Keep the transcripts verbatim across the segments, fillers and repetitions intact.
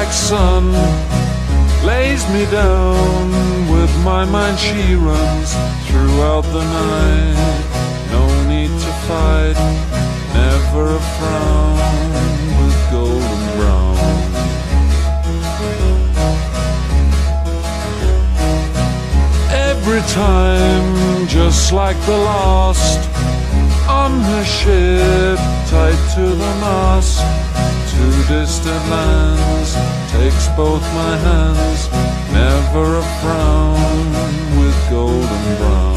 black sun lays me down. With my mind she runs throughout the night. No need to fight, never a frown, with golden brown. Every time, just like the last, on her ship, tied to the mast, to distant lands, takes both my hands, never a frown, with golden brown.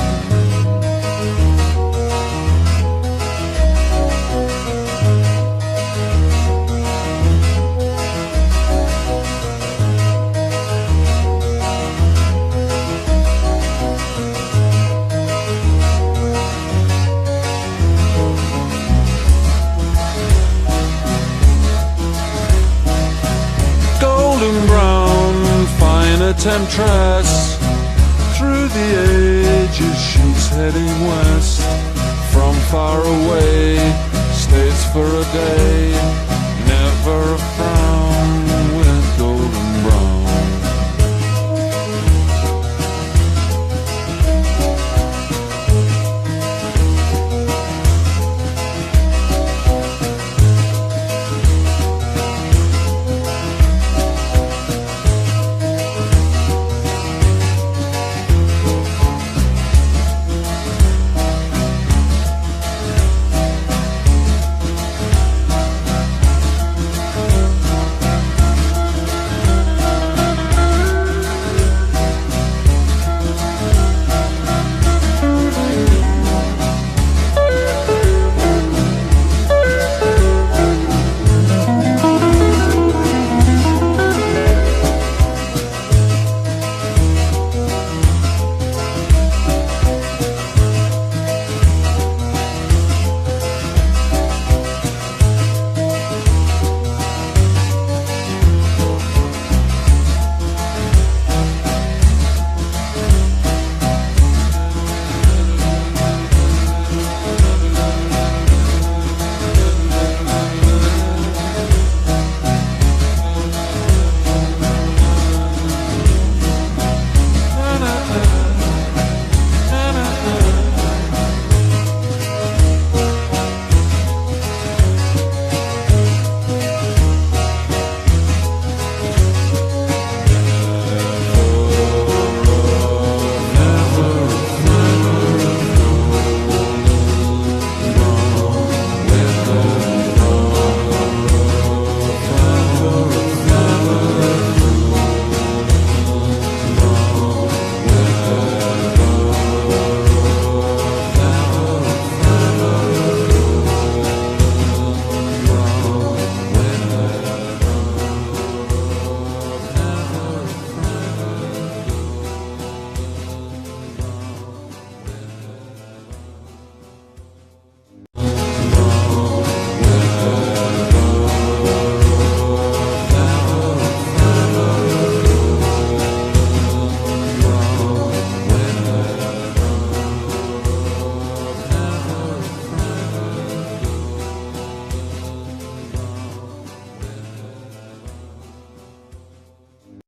Golden brown, fine a temptress, through the ages she's heading west. From far away, stays for a day, never a frown.